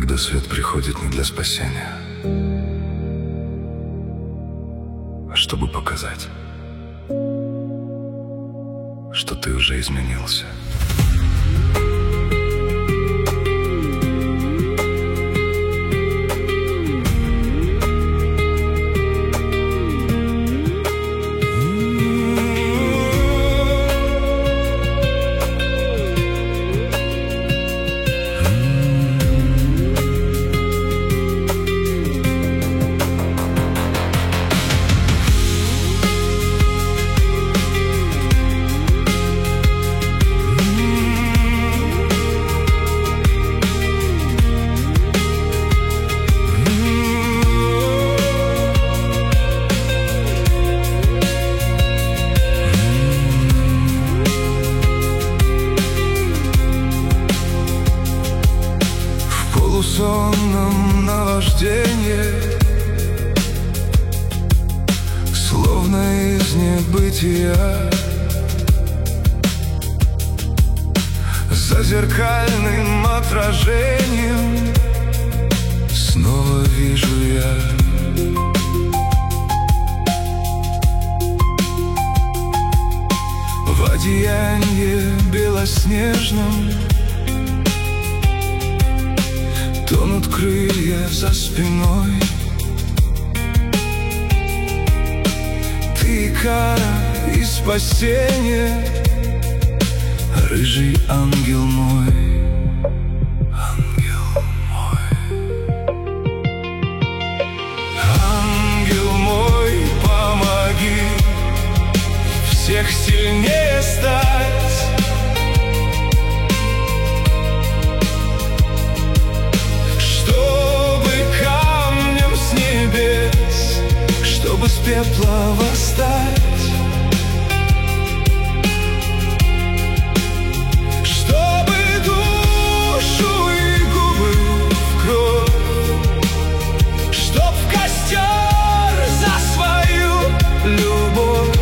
когда свет приходит не для спасения, а чтобы показать, что ты уже изменился. В полусонном наваждении, словно из небытия, за зеркальным отражением снова вижу я в одеянии белоснежном тонут крылья за спиной. Ты кара и спасение, рыжий ангел мой, ангел мой. Ангел мой, помоги всех сильнее стать, чтобы с пепла восстать, чтобы душу и губы в кровь, чтоб в костер за свою любовь.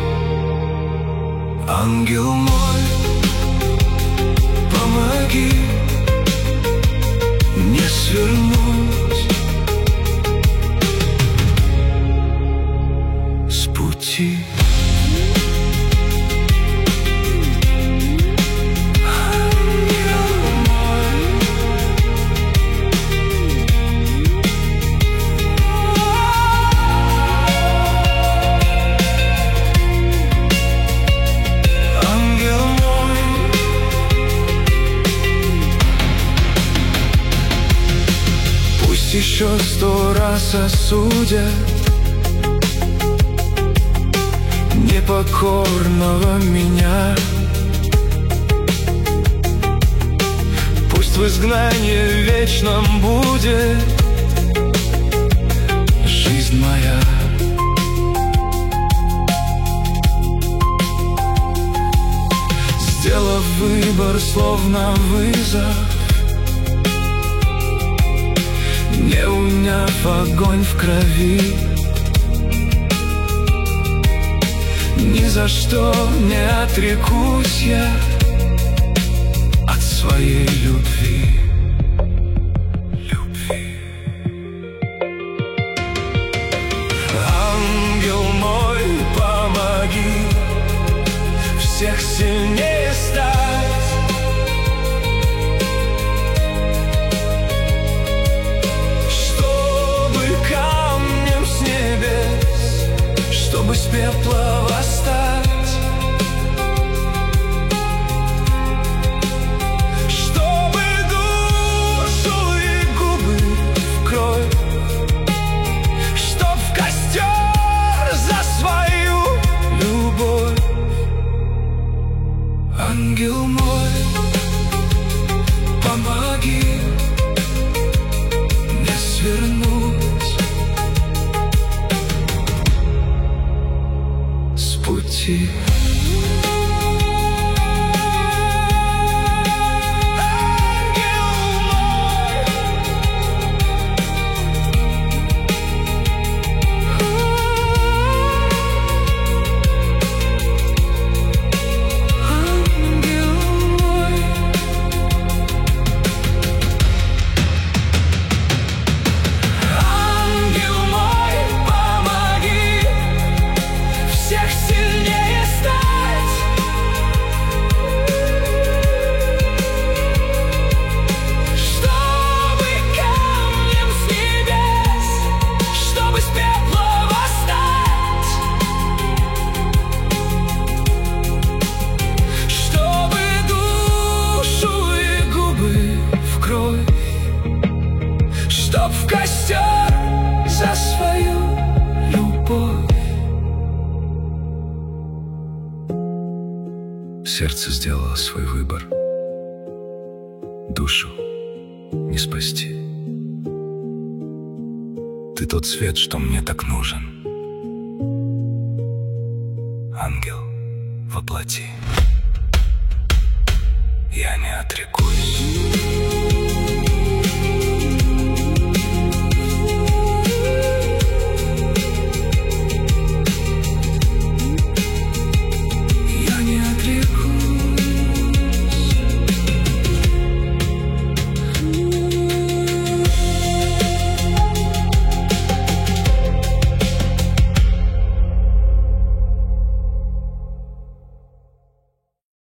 Ангел мой, помоги не свернуть пути. Ангел мой, пусть еще 100 раз осудят непокорного меня, пусть в изгнании вечном будет жизнь моя. Сделав выбор, словно вызов, не уняв огонь в крови, ни за что не отрекусь я от своей любви. Ангел мой, помоги всех сильнее стать, чтобы камнем с небес, чтобы с пепла восстать, чтобы душу и губы в кровь, чтоб в костер за свою любовь. Ангел мой, помоги не свернуть с пути. Сердце сделало свой выбор. Душу не спасти. Ты тот свет, что мне так нужен. Ангел воплоти. Я не отрекусь.